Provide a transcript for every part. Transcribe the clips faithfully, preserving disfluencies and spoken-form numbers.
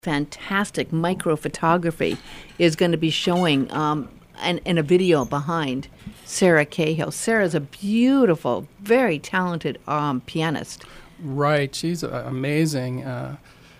fantastic micro photography is going to be showing um, and, and a video behind Sarah Cahill. Sarah's a beautiful, very talented um, pianist. Right. She's uh, amazing uh,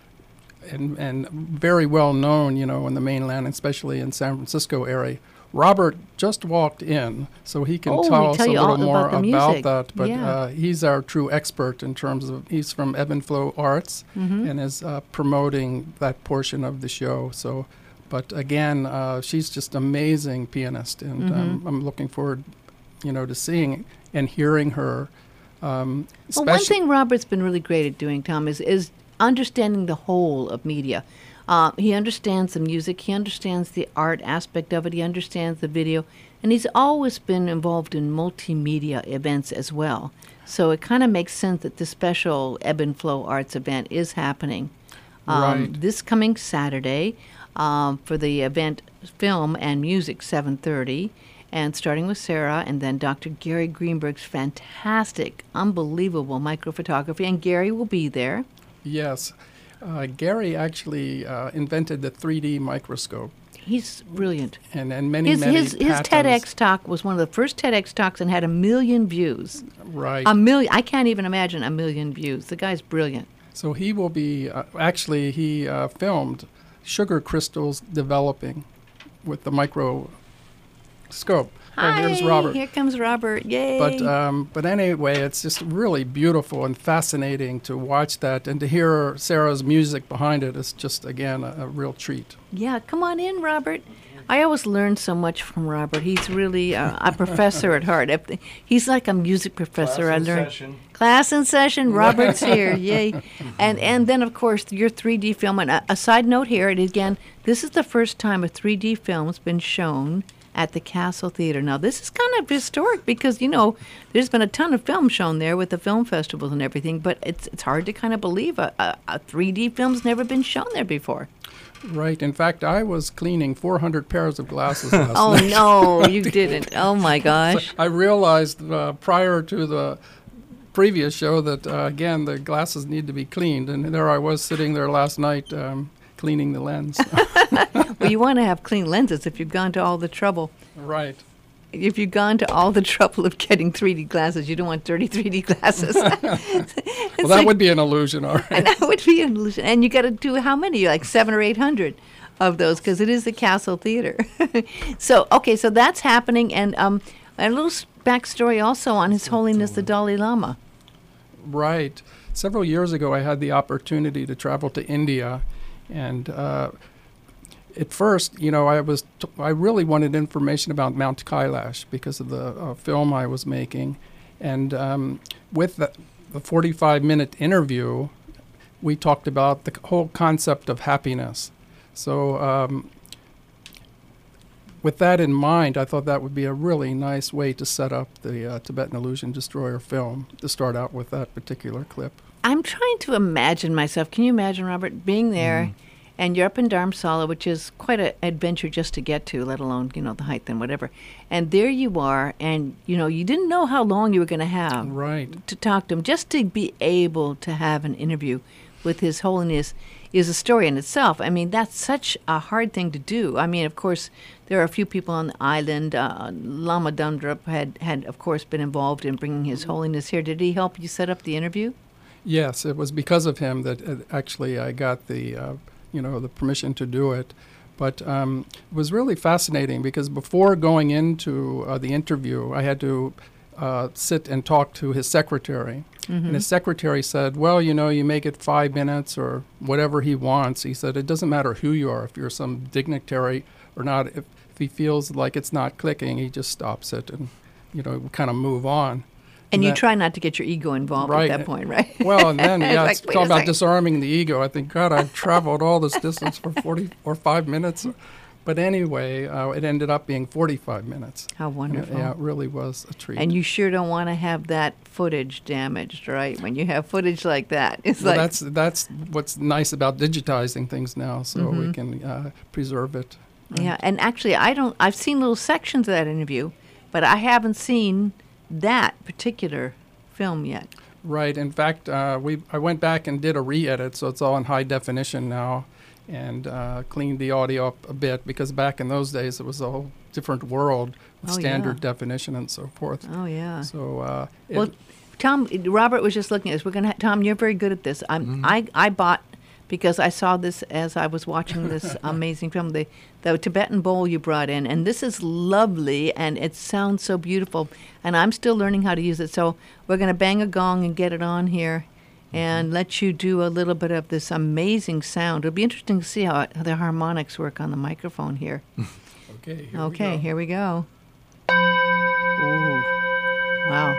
and, and very well known, you know, in the mainland, especially in San Francisco area. Robert just walked in, so he can oh, tell us tell a little more about, about that. But yeah. uh, he's our true expert in terms of, he's from Ebb and Flow Arts mm-hmm. and is uh, promoting that portion of the show. So, but again, uh, she's just amazing pianist, and mm-hmm. um, I'm looking forward, you know, to seeing and hearing her. Um, well, one thing Robert's been really great at doing, Tom, is, is understanding the whole of media. Uh, he understands the music, he understands the art aspect of it, he understands the video, and he's always been involved in multimedia events as well. So it kind of makes sense that this special Ebb and Flow Arts event is happening um, right. this coming Saturday um, for the event Film and Music, seven thirty, and starting with Sarah, and then Doctor Gary Greenberg's fantastic, unbelievable microphotography, and Gary will be there. Yes. Uh, Gary actually uh, invented the three D microscope. He's brilliant. And, and many, his, many his, his TEDx talk was one of the first TEDx talks and had a million views. Right. A million. I can't even imagine a million views. The guy's brilliant. So he will be, uh, actually, he uh, filmed sugar crystals developing with the microscope. Hi, oh, here's Robert. Here comes Robert. Yay. But um, but anyway, it's just really beautiful and fascinating to watch that, and to hear Sarah's music behind it is just, again, a, a real treat. Yeah, come on in, Robert. I always learn so much from Robert. He's really uh, a professor at heart. He's like a music professor. Class I in learned. session. Class in session. Robert's here. Yay. And and then, of course, your three D film. And a, a side note here, and again, this is the first time a three D film's been shown at the Castle Theater. Now, this is kind of historic because, you know, there's been a ton of film shown there with the film festivals and everything, but it's it's hard to kind of believe a, a, a three D film's never been shown there before. Right. In fact, I was cleaning four hundred pairs of glasses last oh, night. no, you didn't. Oh, my gosh. So I realized uh, prior to the previous show that, uh, again, the glasses need to be cleaned, and there I was sitting there last night um, cleaning the lens. Well, you want to have clean lenses if you've gone to all the trouble. Right. If you've gone to all the trouble of getting three D glasses, you don't want dirty three D glasses. Well, that like, would be an illusion, all right. And that would be an illusion. And you got to do how many? Like seven or eight hundred of those, because it is the Castle Theater. So, okay, so that's happening. And um, a little backstory also on His Holiness the Dalai Lama. Right. Several years ago, I had the opportunity to travel to India, and uh, at first, you know, I was t- I really wanted information about Mount Kailash because of the uh, film I was making, and um, with the, the forty-five minute interview, we talked about the whole concept of happiness. So, um, with that in mind, I thought that would be a really nice way to set up the uh, Tibetan Illusion Destroyer film, to start out with that particular clip. I'm trying to imagine myself. Can you imagine, Robert, being there? Mm. And you're up in Dharamsala, which is quite an adventure just to get to, let alone, you know, the height and whatever. And there you are, and, you know, you didn't know how long you were going to have right. to talk to him. Just to be able to have an interview with His Holiness is a story in itself. I mean, that's such a hard thing to do. I mean, of course, there are a few people on the island. Uh, Lama Dundrup had, had, of course, been involved in bringing His Holiness here. Did he help you set up the interview? Yes, it was because of him that uh, actually I got the... Uh, you know, the permission to do it. But um, it was really fascinating because before going into uh, the interview, I had to uh, sit and talk to his secretary. Mm-hmm. And his secretary said, well, you know, you make it five minutes or whatever he wants. He said, it doesn't matter who you are, if you're some dignitary or not. If, if he feels like it's not clicking, he just stops it and, you know, kind of move on. And, and you that, try not to get your ego involved right. at that point, right? Well, and then, yeah, like, it's talking about disarming the ego. I think, God, I've traveled all this distance for forty or five minutes. But anyway, uh, it ended up being forty-five minutes. How wonderful. It, yeah, it really was a treat. And you sure don't want to have that footage damaged, right? When you have footage like that. It's well, like that's that's what's nice about digitizing things now, so mm-hmm. we can uh, preserve it. Right? Yeah, and actually, I don't. I've seen little sections of that interview, but I haven't seen that particular film yet. Right. In fact, uh, we I went back and did a re-edit, so it's all in high definition now. and uh, cleaned the audio up a bit, because back in those days it was a whole different world with Oh, standard yeah. definition and so forth. Oh, yeah. So uh, it, Well, Tom, Robert was just looking at this. We're gonna. Tom, you're very good at this. I'm. Mm-hmm. I. I bought because I saw this as I was watching this amazing film, the the Tibetan bowl you brought in, and this is lovely, and it sounds so beautiful. And I'm still learning how to use it. So we're gonna bang a gong and get it on here, and Mm-hmm. let you do a little bit of this amazing sound. It'll be interesting to see how, it, how the harmonics work on the microphone here. okay. Here Okay, we go. here we go. Ooh, wow.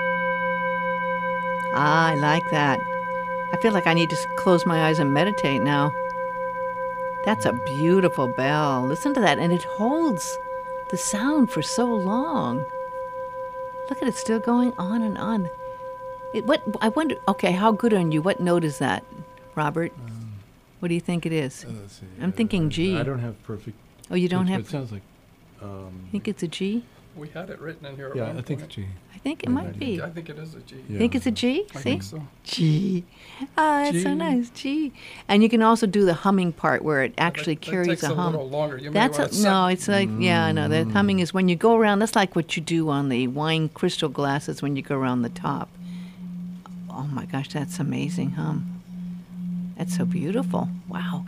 Ah, I like that. I feel like I need to s- close my eyes and meditate now. That's a beautiful bell. Listen to that, and it holds the sound for so long. Look at it, still going on and on. It, what I wonder. Okay, how good are you? What note is that, Robert? What do you think it is? Uh, let's see. I'm I- thinking I- G. I don't have perfect. Oh, you don't pitch, have. but It sounds like. Um, I think it's a G. We had it written in here. At yeah, one I think point. G. I think it Yeah, might I be. I think it is a G. Yeah. Think it's a G? I See? think so. G. Ah, that's so G. nice. G. And you can also do the humming part where it actually that, that carries takes a a hum. little longer. You That's may a, want to no, it's like yeah, I know. The humming is when you go around. That's like what you do on the wine crystal glasses when you go around the top. Oh my gosh, that's amazing hum. That's so beautiful. Wow.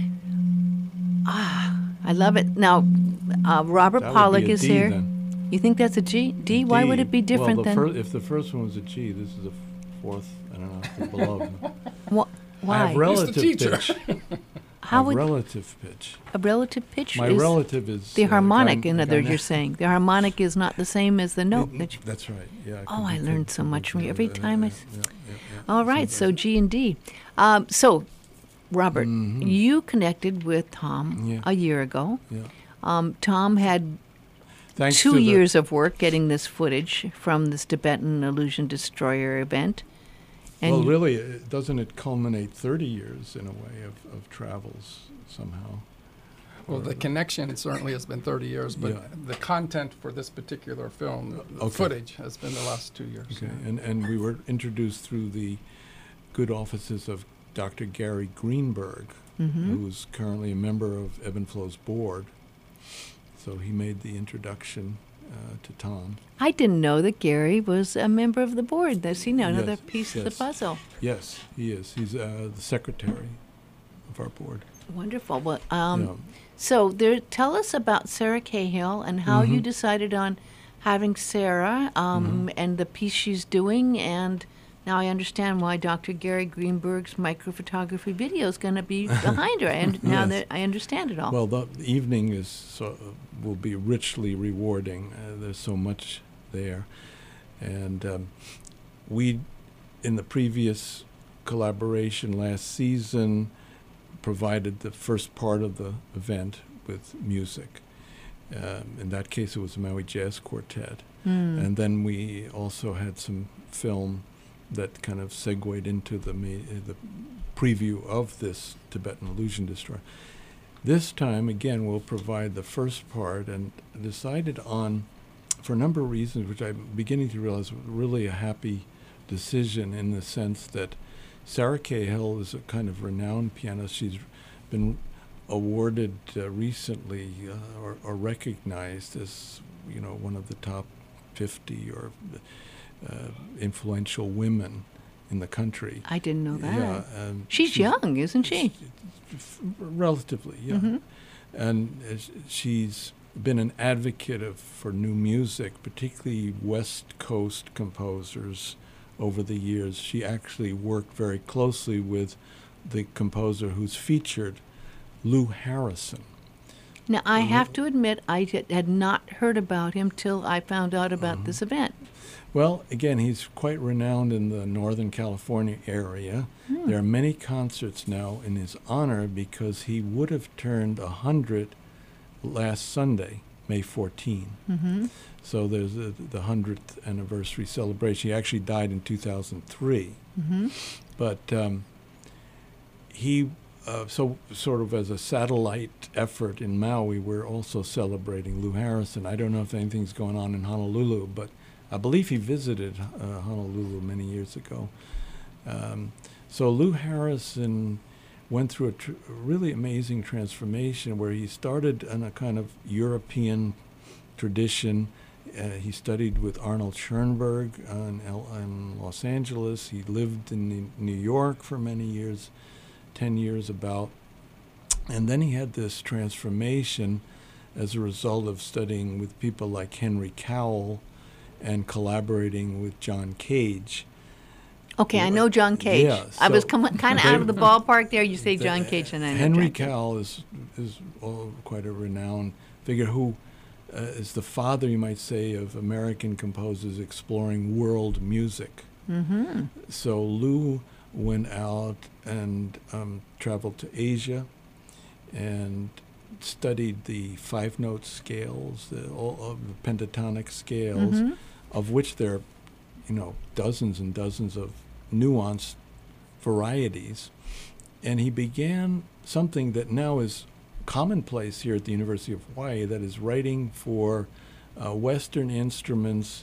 Ah, I love it. Now, uh, Robert That would Pollock be a is D here. then. You think that's a G? D? Why would D. it be different well, the than? fir- if the first one was a G, this is a f- fourth. I don't know. The below. Wha- why? I have He's the relative teacher. pitch. I How have would relative pitch. a relative pitch My is relative is the uh, harmonic? gyn- in other words, gyne- you're saying the harmonic is not the same as the note Mm, that you. That's right. Yeah. Oh, I could be learned taken so much from you every yeah, time I yeah, s- yeah, yeah, yeah. All right, so Sometimes. G and D. Um, so, Robert, Mhm. you connected with Tom Yeah. a year ago. Yeah. Um, Tom had Thanks two to the- years of work getting this footage from this Tibetan Illusion Destroyer event. And well, really, uh, doesn't it culminate thirty years in a way of, of travels somehow? Well, Or- the connection certainly has been thirty years, but Yeah. the content for this particular film, the Okay. footage, has been the last two years. Okay, and, and we were introduced through the good offices of Doctor Gary Greenberg, Mhm. who's currently a member of Ebb and Flow's board. So he made the introduction uh, to Tom. I didn't know that Gary was a member of the board. That's you know another Yes, piece of the yes. puzzle. Yes, he is. He's uh, the secretary of our board. Wonderful. Well, um, Yeah. so there, tell us about Sarah Cahill and how you Mhm. decided on having Sarah um, Mm-hmm. and the piece she's doing. And now I understand why Doctor Gary Greenberg's microphotography video is going to be behind her. And now Yes. that I understand it all. Well, the evening is so, will be richly rewarding. Uh, there's so much there, and um, we, in the previous collaboration last season, provided the first part of the event with music. Um, in that case, it was the Maui Jazz Quartet, Hmm. and then we also had some film that kind of segued into the ma- uh, the preview of this Tibetan Illusion Destroyer. This time, again, we'll provide the first part, and decided on, for a number of reasons, which I'm beginning to realize was really a happy decision in the sense that Sarah Cahill is a kind of renowned pianist. She's been awarded uh, recently uh, or, or recognized as, you know, one of the top fifty or uh, influential women in the country. I didn't know that. Yeah, um, she's, young, isn't she? f- relatively, yeah. Mhm. And uh, sh- she's been an advocate of for new music, particularly West Coast composers over the years. She actually worked very closely with the composer who's featured, Lou Harrison. Now I Mhm. have to admit I had- had not heard about him till I found out about Mhm. this event. Well, again, he's quite renowned in the Northern California area. Hmm. There are many concerts now in his honor because he would have turned one hundred last Sunday, May fourteenth. Mm-hmm. So there's a, the one hundredth anniversary celebration. He actually died in two thousand three. Mm-hmm. But um, he, uh, so sort of as a satellite effort in Maui, we're also celebrating Lou Harrison. I don't know if anything's going on in Honolulu, but I believe he visited uh, Honolulu many years ago. Um, so Lou Harrison went through a, tr- a really amazing transformation where he started in a kind of European tradition. Uh, he studied with Arnold Schoenberg in, L- in Los Angeles. He lived in New- New York for many years, ten years about. And then he had this transformation as a result of studying with people like Henry Cowell and collaborating with John Cage. Okay, I know John Cage. Yeah, I was so kind of out of the ballpark there. You say John Cage, and I know Henry John Cage. Cowell is is oh, quite a renowned figure who uh, is the father, you might say, of American composers exploring world music. Mm-hmm. So Lou went out and um, traveled to Asia and studied the five-note scales, the, all of the pentatonic scales, Mm-hmm. of which there are, you know, dozens and dozens of nuanced varieties. And he began something that now is commonplace here at the University of Hawaii, that is writing for uh, Western instruments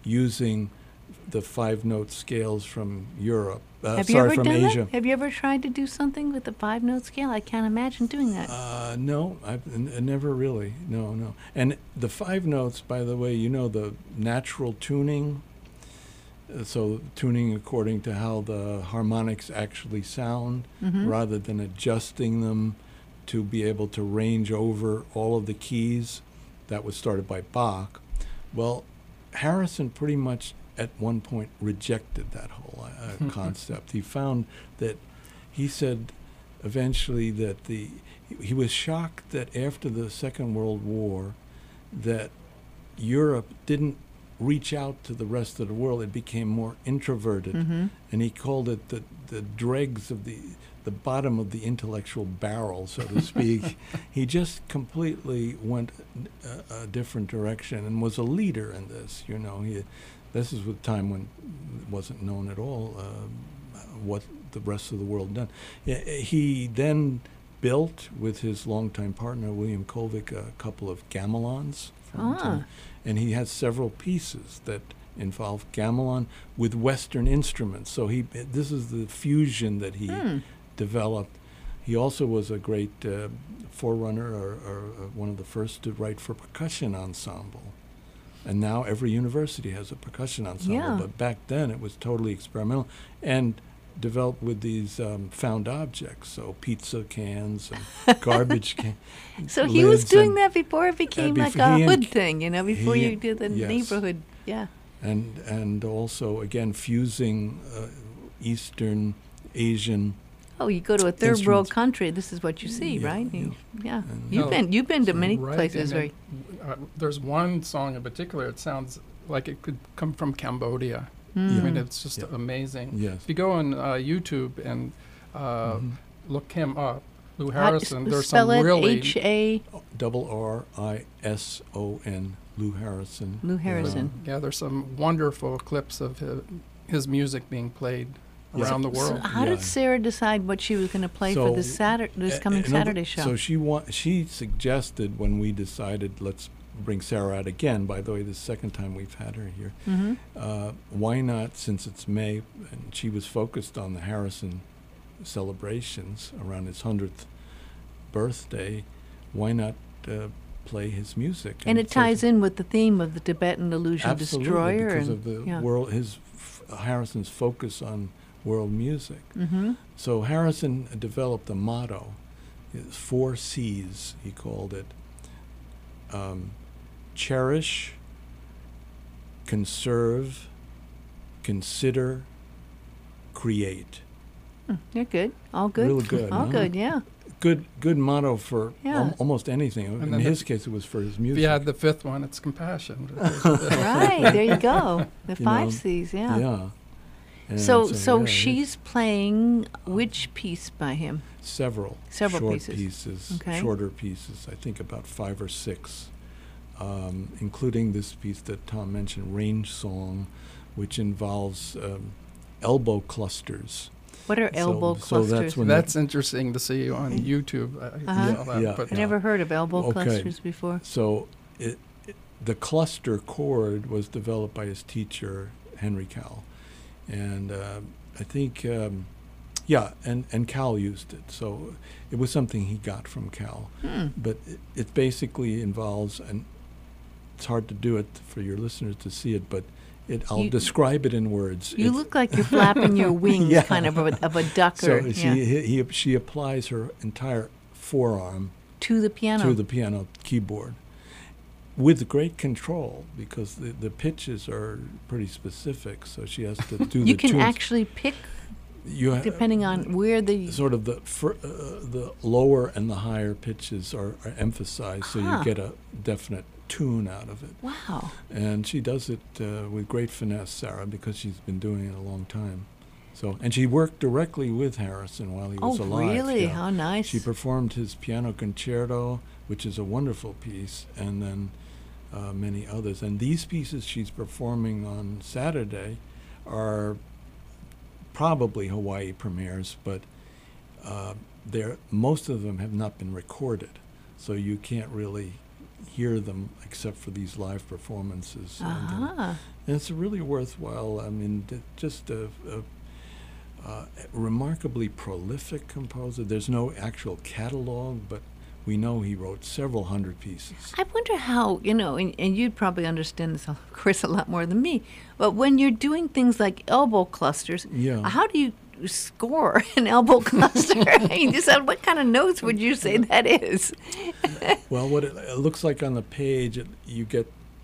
using the five-note scales from Europe. Uh, Have you sorry, ever from done Asia. that? Have you ever tried to do something with the five-note scale? I can't imagine doing that. Uh, no, I've n- n- never really. No, no. And the five notes, by the way, you know, the natural tuning. Uh, so tuning according to how the harmonics actually sound, Mhm. rather than adjusting them to be able to range over all of the keys. That was started by Bach. Well, Harrison pretty much at one point rejected that whole uh, concept. He found that, he said eventually that the, he, he was shocked that after the Second World War that Europe didn't reach out to the rest of the world. It became more introverted. Mm-hmm. And he called it the, the dregs of the, the bottom of the intellectual barrel, so to speak. He just completely went a, a different direction and was a leader in this, you know. He, this is a time when it wasn't known at all uh, what the rest of the world done. He then built, with his longtime partner, William Kovic, a couple of gamelons. from Ah. time. And he has several pieces that involve gamelan with Western instruments. So he, this is the fusion that he Hmm. developed. He also was a great uh, forerunner, or, or uh, one of the first to write for percussion ensemble. And now every university has a percussion ensemble. Yeah. But back then it was totally experimental and developed with these um, found objects, so pizza cans and garbage cans. So he was doing and, that before it became like before a he and- hood thing, you know, before he- you did the yes. neighborhood. Yeah. And and also again fusing uh, Eastern Asian. Oh, you go to a third world Instruments. country. This is what you see, Yeah, right? yeah. You- yeah. And- You've No, been you've been to many Right, places, and right? then, uh, there's one song in particular. It sounds like it could come from Cambodia. I mean, Mm. it's just Yeah. amazing. Yes. If you go on uh, YouTube and uh, Mhm. look him up, Lou How- Harrison, s- there's spell some it really H A Double R I S O N, Lou Harrison. Lou Harrison. yeah, there's some wonderful clips of his, his music being played Yeah. around the So world. how Yeah. did Sarah decide what she was going to play So, for this Saturday, this A- coming another- Saturday show? So she wa- she suggested, when we decided let's bring Sarah out again. By the way, this is the second time we've had her here. hmm Uh, why not, since it's May, and she was focused on the Harrison celebrations around his hundredth birthday, why not uh, play his music? And it so- ties in with the theme of the Tibetan Illusion Absolutely, Destroyer. because and, of the yeah. world, his f- Harrison's focus on world music. hmm So Harrison developed a motto, it's four C's, he called it. Um, cherish, conserve, consider, create. You're good. All good. Really good, All huh? good. Yeah. Good, good motto for Yeah. al- almost anything. And In then his the- case, it was for his If music. you had the fifth one, it's compassion. Right. There you go. The You five know, C's. Yeah. Yeah. And So, so yeah, it she's playing which piece by him? several Several short pieces. pieces, Okay. shorter pieces. I think about five or six, um, including this piece that Tom mentioned, Range Song, which involves um, elbow clusters. What are So- elbow so clusters? that's when That's interesting to see on YouTube. I, I Uh-huh. saw that, Yeah, but I never heard of elbow Okay. clusters before. So it, it, the cluster chord was developed by his teacher, Henry Cowell. And uh, I think um, Yeah, and, and Cal used it, so it was something he got from Cal. Hmm. But it, it basically involves, and it's hard to do it for your listeners to see it, but it, I'll You- describe it in words. You It's- look like you're flapping your wings, Yeah. kind of of a, of a duck, So or she, yeah, he, he, she applies her entire forearm to the piano. to the piano keyboard with great control, because the, the pitches are pretty specific, so she has to do you the can tunes. actually pick You ha- depending on where the sort of the fir- uh, the lower and the higher pitches are, are emphasized, so Huh. you get a definite tune out of it. wow. And she does it uh, with great finesse, Sarah, because she's been doing it a long time. So, and she worked directly with Harrison while he Oh, was alive. really? yeah. How nice. She performed his piano concerto, which is a wonderful piece, and then uh, many others. And these pieces she's performing on Saturday are probably Hawaii premieres, but uh, they're, most of them have not been recorded, so you can't really hear them except for these live performances. And, uh, Ah. and it's really worthwhile. I mean, d- just a, a uh, remarkably prolific composer. There's no actual catalog, but we know he wrote several hundred pieces. I wonder how, you know, and, and you'd probably understand this, of course, a lot more than me, but when you're doing things like elbow clusters, Yeah. how do you score an elbow cluster? I mean, just, uh, what kind of notes would you say that is? Well, what it, it looks like on the page, it, you get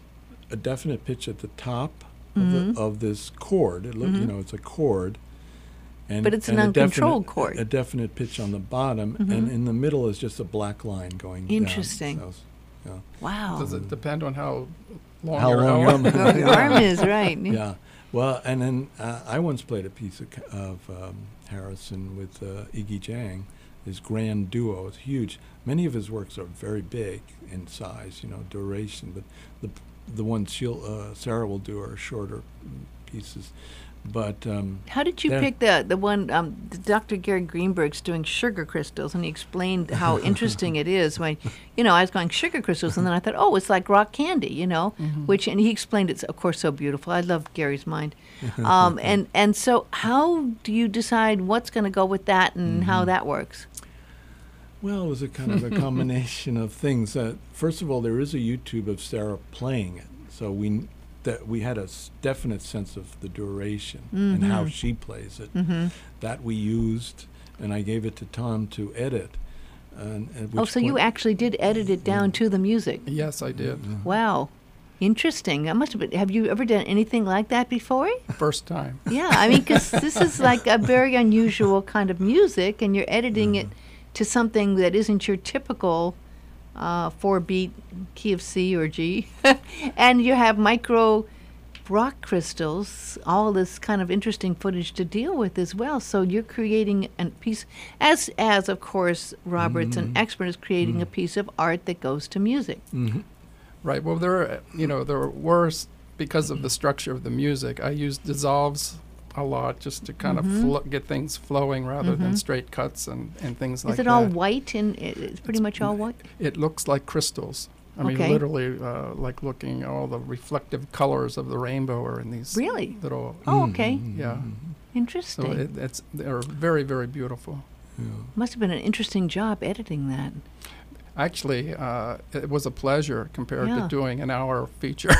a definite pitch at the top Mm-hmm. of, the, of this chord. It look, you know, it's a chord. And, But it's and an a definite- uncontrolled chord. A definite pitch on the bottom, and in the middle is just a black line going Interesting. down. So, yeah. Wow. Does it depend on how long How your long elbow- your arm- Your arm is, right. Yeah. Well, and then uh, I once played a piece of, ca- of um, Harrison with uh, Iggy Jang, his grand duo. It's huge. Many of his works are very big in size, you know, duration, but the the ones she'll, uh, Sarah will do are shorter mm, pieces. But um, How did you There- pick the the one? Um, Doctor Gary Greenberg's doing sugar crystals, and he explained how interesting it is. When, you know, I was going sugar crystals, and then I thought, oh, it's like rock candy, you know. Which, and he explained it's of course so beautiful. I love Gary's mind. Um, and and so, how do you decide what's going to go with that, and how that works? well, it was a kind of a combination of things. Uh, first of all, there is a YouTube of Sarah playing it, so we kn- that we had a s- definite sense of the duration and how she plays it. Mm-hmm. That we used, and I gave it to Tom to edit. And at Oh, which so you point- actually did edit it down to the music. Yes, I did. Wow, interesting. That must have been. Have you ever done anything like that before? First time. Yeah, I mean, because this is like a very unusual kind of music, and you're editing it to something that isn't your typical uh, four-beat key of C or G, and you have micro rock crystals, all this kind of interesting footage to deal with as well. So you're creating a piece, as as of course Robert's an expert, is creating a piece of art that goes to music. Mhm. Right. Well, there, are, you know, there were s- because of the structure of the music. I used dissolves a lot just to kind of flo- get things flowing rather than straight cuts and, and things like Is that. it all white? And it- it's pretty much all white. It looks like crystals. I mean, Okay. literally, uh, like looking all the reflective colors of the rainbow are in these Really? little. Oh, okay. Yeah. So Interesting. it, it's they're very very beautiful. Yeah. Must have been an interesting job editing that. Actually, uh, it was a pleasure compared Yeah. to doing an hour feature.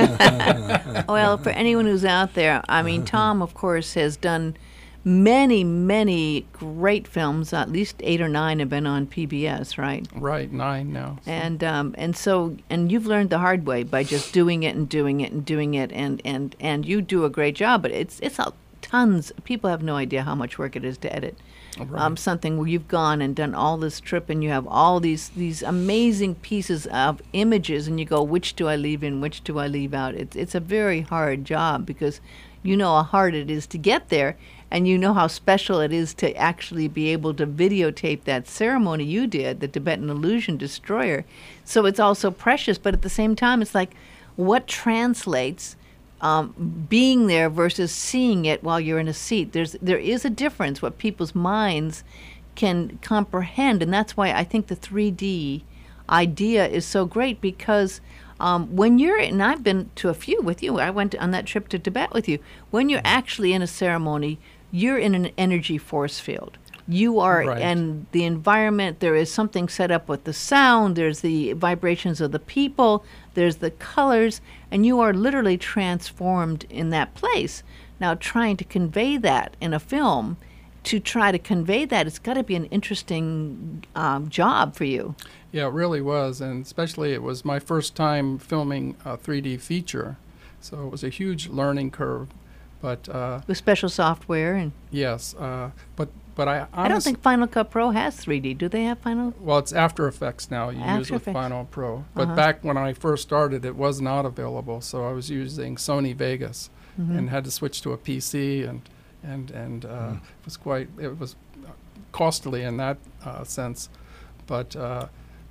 Well, for anyone who's out there, I mean, Tom, of course, has done many, many great films. At least eight or nine have been on P B S, right? Right, nine now. so- And um, and so and you've learned the hard way by just doing it and doing it and doing it, and and and you do a great job. But it's it's a, tons. People have no idea how much work it is to edit. Right. Um, something where you've gone and done all this trip and you have all these these amazing pieces of images and you go, which do I leave in, which do I leave out? It's it's a very hard job because you know how hard it is to get there, and you know how special it is to actually be able to videotape that ceremony you did, the Tibetan Illusion Destroyer. So it's also precious, but at the same time, it's like what translates um, being there versus seeing it while you're in a seat. There's there is a difference what people's minds can comprehend, and that's why I think the three D idea is so great because um, when you're, and I've been to a few with you, I went on that trip to Tibet with you, when you're actually in a ceremony, you're in an energy force field. You are, Right. and the environment, there is something set up with the sound, there's the vibrations of the people, there's the colors, and you are literally transformed in that place. Now, trying to convey that in a film, to try to convey that, it's got to be an interesting um, job for you. Yeah, it really was, and especially it was my first time filming a three D feature, so it was a huge learning curve. But uh, With special software, and yes, uh, but but I honestly, I don't think Final Cut Pro has three D. Do they have Final? well, it's After Effects now. You use After with Effects. Final Pro, but Uh-huh. back when I first started, it was not available. So I was using Sony Vegas, Mm-hmm. and had to switch to a P C, and and and uh, Mm. it was quite it was costly in that uh, sense. But uh,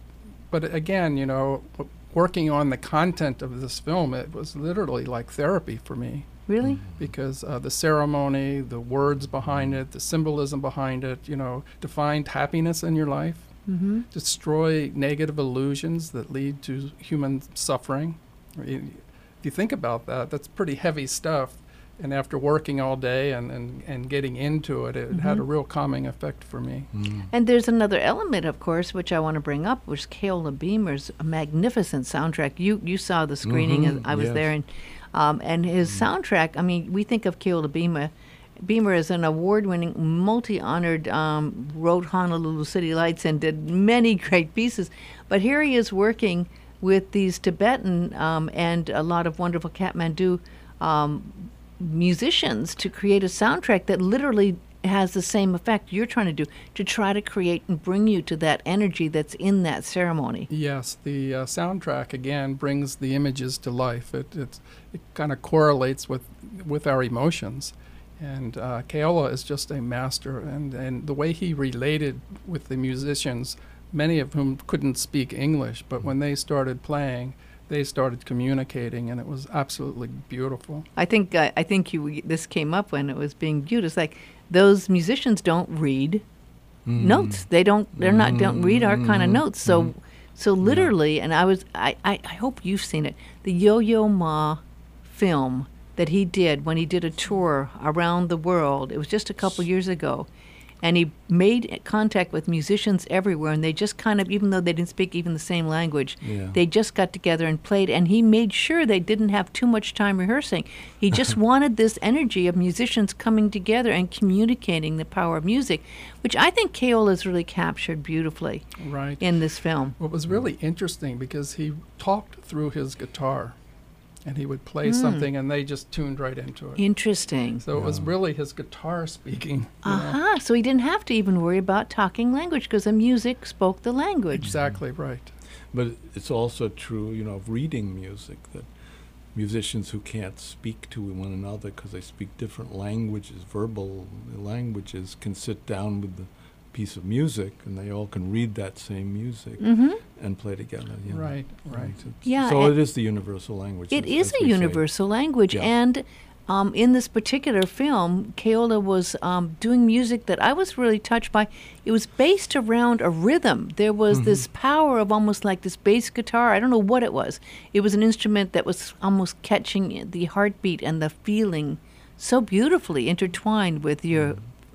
but again, you know, w- working on the content of this film, it was literally like therapy for me. Really? Because uh, the ceremony, the words behind it, the symbolism behind it, you know, to find happiness in your life, Mm-hmm. destroy negative illusions that lead to human suffering. I mean, if you think about that, that's pretty heavy stuff. And after working all day and, and, and getting into it, it had a real calming effect for me. Mm. And there's another element, of course, which I want to bring up, which is Keola Beamer's magnificent soundtrack. You you saw the screening, Mhm, and I was yes. there, and um, and his soundtrack. I mean, we think of Keola Beamer. Beamer is an award-winning, multi-honored, um, wrote Honolulu City Lights and did many great pieces. But here he is working with these Tibetan um, and a lot of wonderful Kathmandu um, musicians to create a soundtrack that literally has the same effect you're trying to do, to try to create and bring you to that energy that's in that ceremony. Yes, the uh, soundtrack again brings the images to life. It it's, it kind of correlates with with our emotions, and uh, Keola is just a master. And, and the way he related with the musicians, many of whom couldn't speak English, but when they started playing, they started communicating, and it was absolutely beautiful. I think uh, I think you this came up when it was being viewed. It's like those musicians don't read Mm. notes. They don't. They're not. Don't read our kind of Mm, notes. So, mm. so literally, and I was. I, I. I hope you've seen it. The Yo-Yo Ma film that he did when he did a tour around the world. It was just a couple years ago, and he made contact with musicians everywhere. And they just kind of, even though they didn't speak even the same language, Yeah. they just got together and played. And he made sure they didn't have too much time rehearsing. He just wanted this energy of musicians coming together and communicating the power of music, which I think Keola's really captured beautifully Right. in this film. What was really interesting, because he talked through his guitar, and he would play Mm. something, and they just tuned right into it. Interesting. So it was Yeah. really his guitar speaking. you know. Uh-huh. So he didn't have to even worry about talking language because the music spoke the language. Exactly right. But it's also true, you know, of reading music, that musicians who can't speak to one another because they speak different languages, verbal languages, can sit down with the piece of music and they all can read that same music Mm-hmm. and play together. You know. Right, right. It's- Yeah, So and- it is the universal language. It as- is as a we say. universal language, Yeah. and um, in this particular film, Keola was um, doing music that I was really touched by. It was based around a rhythm. There was this power of almost like this bass guitar. I don't know what it was. It was an instrument that was almost catching the heartbeat and the feeling so beautifully intertwined with your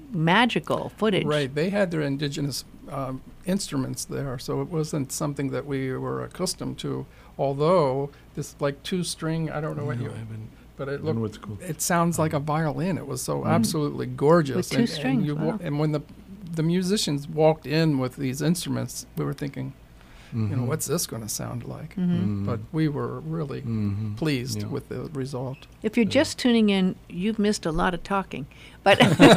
magical footage. Right. They had their indigenous um, instruments there, so it wasn't something that we were accustomed to. Although this like two string, I don't know what No, you, I haven't- but it I don't looked. know what's called. It sounds like a violin. It was so absolutely gorgeous. With two and, strings, And, you wa- wow. and when the the musicians walked in with these instruments, we were thinking, you know, Mhm. what's this going to sound like? Mhm. Mm. But we were really Mhm. pleased Yeah. with the result. If you're just tuning in, you've missed a lot of talking. But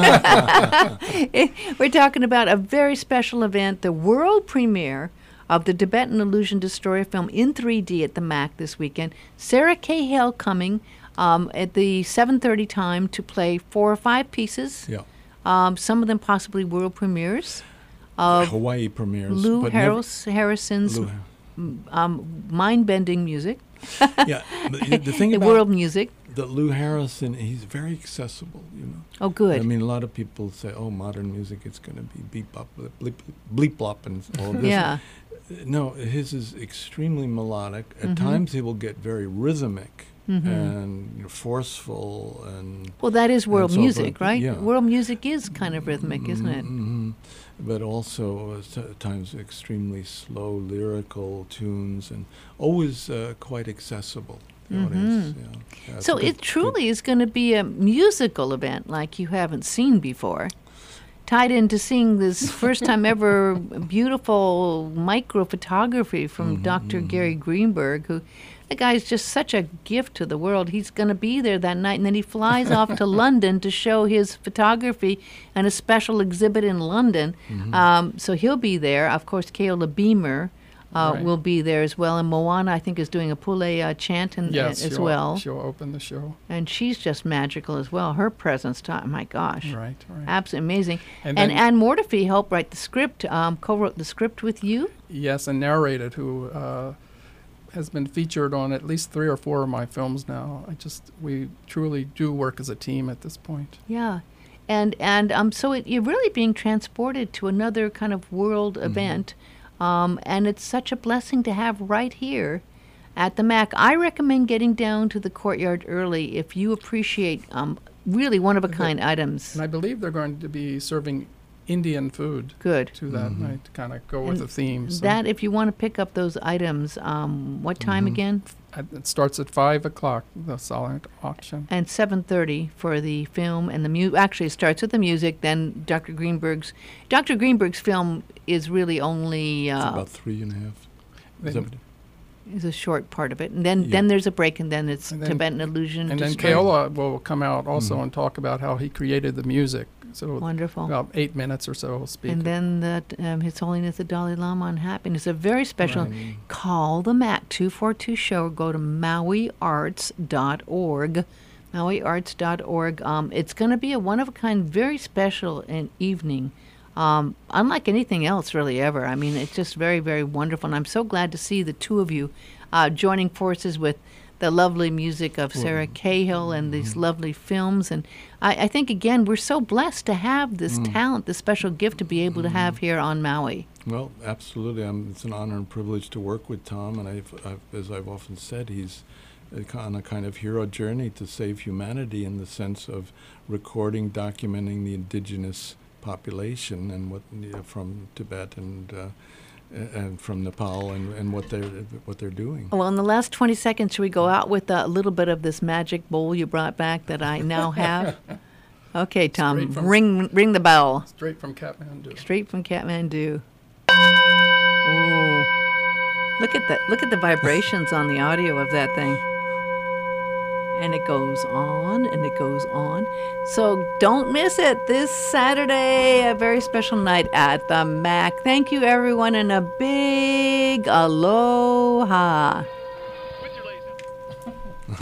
we're talking about a very special event, the world premiere of the Tibetan Illusion Destroyer film in three D at the M A C this weekend. Sarah Cahill coming um, at the seven thirty time to play four or five pieces, Yeah. um, some of them possibly world premieres, of Hawaii premieres. Lou but never- Harris, Harrison's Lou- um, mind-bending music, yeah. But the the thing the about world music. that Lou Harrison, he's very accessible, you know. Oh, good. I mean, a lot of people say, "Oh, modern music, it's going to be beep bop, bleep, bleep, bleep blop, and all this." yeah. No, his is extremely melodic. At Mhm. times, he will get very rhythmic, and you know, forceful and Well, that is world so music, forth. right? Yeah. World music is kind of rhythmic, isn't it? Mm-hmm. But also uh, at times extremely slow lyrical tunes, and always uh, quite accessible to the audience. Yeah. Yeah, it's So a good- it truly is going to be a musical event like you haven't seen before, tied into seeing this first time ever beautiful micro photography from Mhm, Doctor mhm. Gary Greenberg, who the guy's just such a gift to the world. He's going to be there that night, and then he flies off to London to show his photography and a special exhibit in London. Mhm. Um, so he'll be there. Of course, Keola Beamer uh, Right. will be there as well, and Moana, I think, is doing a Pule uh, chant and, Yes, as she'll, well. she'll open the show. And she's just magical as well. Her presence, to, my gosh, Right, right. absolutely amazing. And And, then- Anne Mortefi helped write the script, um, co-wrote the script with you. Yes, and narrated, who uh, has been featured on at least three or four of my films now. I just, we truly do work as a team at this point. Yeah, and and um, so it, you're really being transported to another kind of world event, um, and it's such a blessing to have right here at the Mac. I recommend getting down to the courtyard early if you appreciate um, really one of a kind items. And I believe they're going to be serving Indian food Good. to that Mhm. night to kind of go And with the theme. So That if you want to pick up those items, um, what time Mhm. again? at- it starts at five o'clock, the silent auction. And seven thirty for the film and the mu. Actually, it starts with the music. Then Doctor Greenberg's Doctor Greenberg's film is really only It's uh, about three and a half. Then- Is that what- is a short part of it, and then Yeah. then there's a break, and then it's And then- Tibetan illusion. And then Destroy- Keola will come out also Mhm. and talk about how he created the music. So Wonderful. about eight minutes or so he'll speak. And then that um, His Holiness the Dalai Lama on happiness. A very special. Right. Call the Mac two four two show or go to maui arts dot org. maui arts dot org. Um, it's going to be a one of a kind, very special an evening. Um, unlike anything else really ever. I mean, it's just very, very wonderful. And I'm so glad to see the two of you uh, joining forces with the lovely music of Sarah Cahill and these lovely films. And I, I think, again, we're so blessed to have this talent, this special gift to be able to have here on Maui. Well, absolutely. Um, it's an honor and privilege to work with Tom, and I've, I've, as I've often said, he's uh, on a kind of hero journey to save humanity in the sense of recording, documenting the indigenous population and what you know, from Tibet and uh, and from Nepal and, and what they're what they're doing. Well, in the last twenty seconds, should we go out with a little bit of this magic bowl you brought back that I now have? Okay, Tom, Straight from- ring ring the bell. Straight from Kathmandu. Straight from Kathmandu. Oh, look at that! Look at the vibrations on the audio of that thing. And it goes on and it goes on. So don't miss it this Saturday, a very special night at the Mac. Thank you, everyone, and a big aloha.